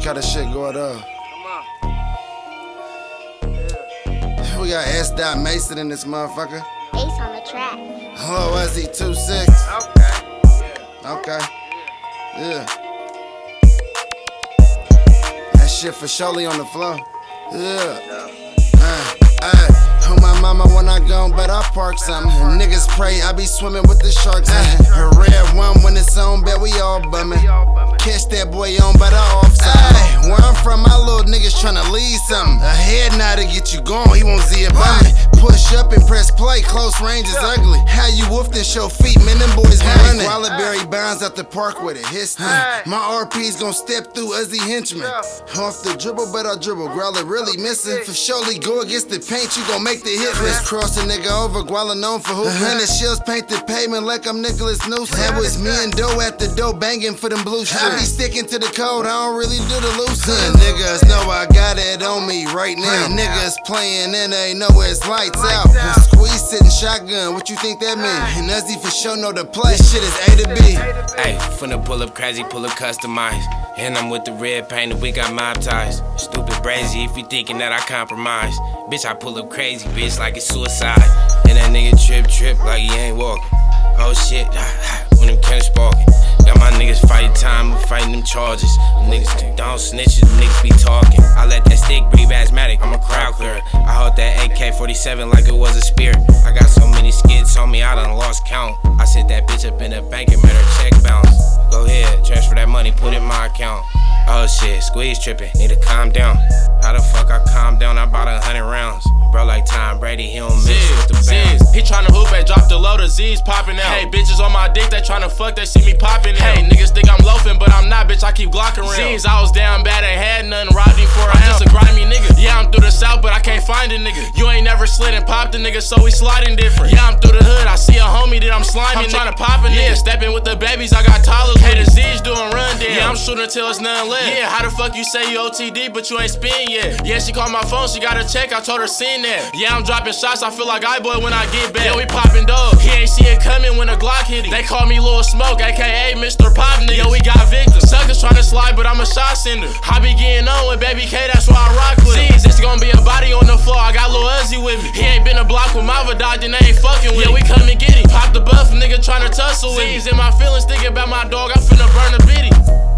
kind of shit going on. We got S. Mason in this motherfucker. Ace on the track. Hello, SE26. Okay. Yeah. That shit for surely on the floor. Yeah. On my mama when I gone, but I park something. And niggas pray I be swimming with the sharks. A red one when it's on, bet we all bumming. Catch that boy on, but I off something. Where I'm from, my little niggas tryna lead something. A head nod to get you going, he won't see it bumming. Push up and press play, close range is ugly. How you wolfed and show feet, man, them boys running. Wallaberry bounds out the park with it, hits my RP's gon' step through Uzi henchman. Off the dribble, but I dribble. Growler really missing. For surely go against the paint, you gon' make the hit. Crisscross a nigga over, Guala known for hooping. 100 shells paint the pavement like I'm Nicholas Newsom. That was me and Doe at the door banging for them blue streets. I be sticking to the code, I don't really do the loose ends. Niggas know I got it on me right now. Niggas playing and they know it's lights out. Squeeze sitting shotgun, what you think that mean? And Uzi for sure know the play. This shit is A to B. Ayy, finna pull up crazy, pull up customized. And I'm with the red paint and we got mob ties. Stupid brazy if you thinking that I compromise. Bitch, I pull up crazy, bitch, like it's suicide. And that nigga trip like he ain't walking. Oh shit, when them cannons sparking. Got my niggas fighting time, I'm fighting them charges. Niggas don't snitches, niggas be talking. I let that stick breathe asthmatic, I'm a crowd clearer. I hold that AK-47 like it was a spear. I got so many skits on me, I done lost count. I sent that bitch up in the bank and made her check bounce. Go ahead, transfer that money, put it in my account. Oh shit, squeeze tripping, need to calm down. How the fuck I calm down? I bought 100 rounds. Bro, like Tom Brady, he don't miss with the bounce. He tryna hoop and drop the load of Z's popping out. Hey, bitches on my dick, they tryna fuck, they see me popping out. Hey, niggas think I'm loafing, but I'm not, bitch, I keep glocking around. Z's, I was down bad, ain't had nothing, robbed him for a I'm just a grimy nigga. Yeah, I'm through the south, but I can't find a nigga. You ain't never slid and popped a nigga, so we sliding different. Yeah, I'm through the hood, I see a homie that I'm sliming. I'm tryna pop a nigga. Yeah, stepping with the babies, I got toddlers. Hey, the Z's doing run down. Yeah, I'm shooting till it's none left. Yeah, how the fuck you say you OTD, but you ain't spin yet? Yeah, she called my phone, she got a check, I told her seen that. Yeah, I'm dropping shots, I feel like iBoy when I get back. Yeah, we popping dope. He ain't see it coming when the Glock hit him. They call me Lil Smoke, aka Mr. Pop nigga. Yo, we got victims. Suckers tryna slide, but I'm a shot sender. I be getting on with Baby K, that's why I rock with him. It's gonna be a body on the floor, I got Lil Uzi with me. He ain't been a block with my dog, then they ain't fucking with me. Yeah, we come and get him. Pop the buff, nigga tryna tussle with me. In my feelings, thinking about my dog, I'm finna burn a bitty.